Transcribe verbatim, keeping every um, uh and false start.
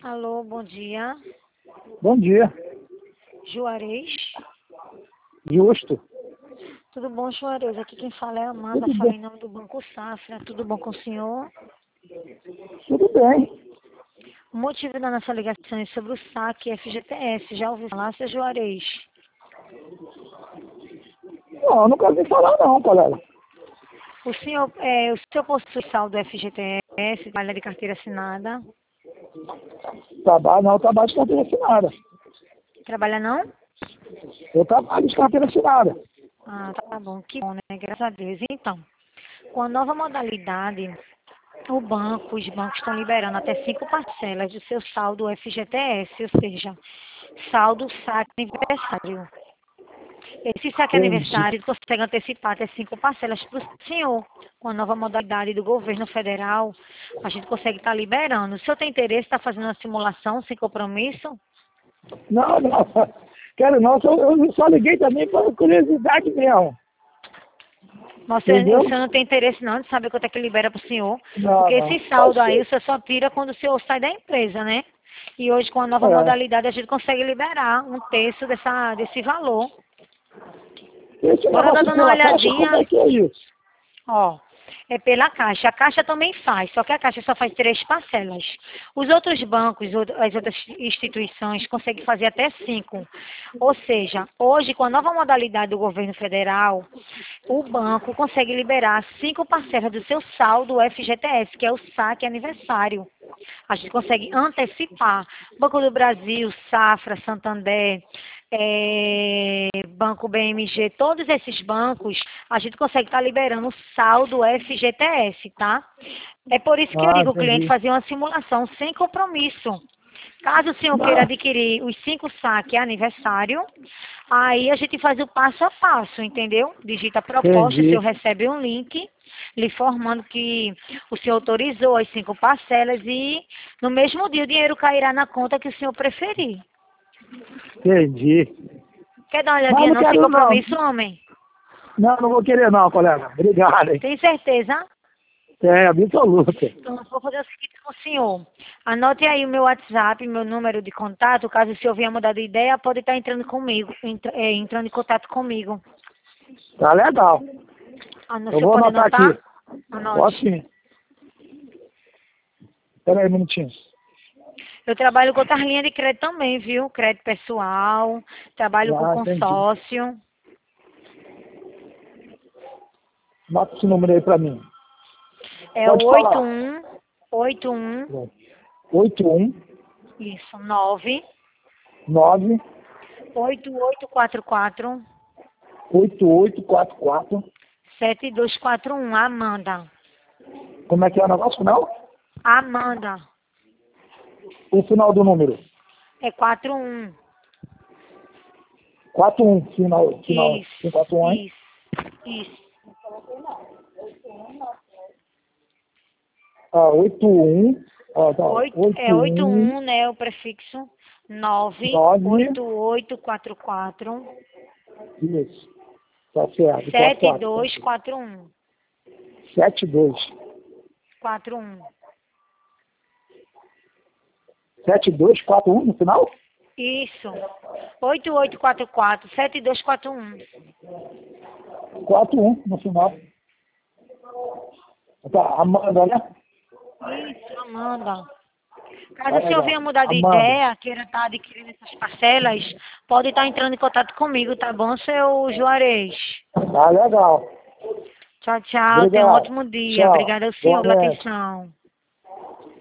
Alô, bom dia. Bom dia. Juarez. Justo. Tudo bom, Juarez? Aqui quem fala é a Amanda, Tudo fala bem. em nome do Banco Safra. Tudo bom com o senhor? Tudo bem. O motivo da nossa ligação é sobre o saque F G T S. Já ouviu falar, seu Juarez? Não, nunca ouvi falar não, colega. O senhor, é, o senhor possui saldo F G T S, trabalha de carteira assinada? Trabalho não, eu trabalho de carteira assinada. Trabalha não? Eu trabalho de carteira assinada. Ah, tá bom, que bom, né? Graças a Deus. Então, com a nova modalidade, o banco, os bancos estão liberando até cinco parcelas do seu saldo F G T S, ou seja, saldo saque aniversário. Esse saque Entendi. aniversário consegue antecipar até cinco parcelas para o senhor. Com a nova modalidade do governo federal, a gente consegue estar liberando. O senhor tem interesse em estar fazendo uma simulação sem compromisso? Não, não. Quero não, só- eu só liguei também por curiosidade mesmo. Mas o senhor, Entendeu? o senhor não tem interesse não de saber quanto é que libera para o senhor? Não, Porque não. esse Pode saldo aí ser. o senhor só tira quando o senhor sai da empresa, né? E hoje com a nova É. modalidade a gente consegue liberar um terço dessa, desse valor. Esse Bora dar negócio dando uma pela caixa, como olhadinha. é que é isso? Ó, é pela Caixa. A Caixa também faz, só que a Caixa só faz três parcelas. Os outros bancos, out- as outras instituições conseguem fazer até cinco. Ou seja, hoje, com a nova modalidade do governo federal, o banco consegue liberar cinco parcelas do seu saldo F G T S, que é o saque aniversário. A gente consegue antecipar. Banco do Brasil, Safra, Santander, eh, Banco B M G, todos esses bancos, a gente consegue estar liberando o saldo F G T S, tá? É por isso que eu Ah, digo, o cliente entendi. fazer uma simulação sem compromisso. Caso o senhor queira Não, adquirir os cinco saques aniversário, aí a gente faz o passo a passo, entendeu? Digita a proposta, o senhor entendi. recebe um link lhe informando que o senhor autorizou as cinco parcelas e no mesmo dia o dinheiro cairá na conta que o senhor preferir. Entendi. Quer dar uma Mas olhadinha não não sem quero não. compromisso, homem? Não, não vou querer não, colega. Obrigado, hein? Tem certeza? É, absoluta. Então, vou fazer o seguinte com o senhor. Anote aí o meu WhatsApp, meu número de contato. Caso o senhor venha mudar de ideia, pode estar entrando comigo, entra- é, entrando em contato comigo. Tá legal. Ah, o Eu senhor vou pode anotar anotar? aqui. Pode Anote. sim. Espera aí um minutinho. Eu trabalho com outras linhas de crédito também, viu? Crédito pessoal, trabalho com Ah, entendi. consórcio. Anota esse número aí pra mim. É o Pode oito falar. um oito um, oito um isso, nove nove oito oito quatro quatro oito oito quatro quatro. sete dois quatro um. Amanda. Como é que é o negócio, não? Amanda. O final do número. É quatro um. quatro um. Final, final. Isso, quatro um, hein? isso, isso. Ah, oito um. Ah, tá. Oito, é oito oito um um, né? O prefixo. Nove nove. oito oito quatro quatro Isso. Tá certo. quatro sete quatro. dois quatro um. sete dois. Quatro um. sete dois quatro um no final? Isso. Oito oito quatro quatro sete dois quatro um. quatro um no final. Tá, Amanda, né? Isso, Amanda. Tá Caso o senhor legal. venha mudar de Amanda. ideia, queira estar adquirindo essas parcelas, pode estar entrando em contato comigo, tá bom, seu Juarez? Tá legal. Tchau, tchau. Tenha um Obrigado. ótimo dia. Tchau. Obrigada ao senhor pela Igualmente. atenção.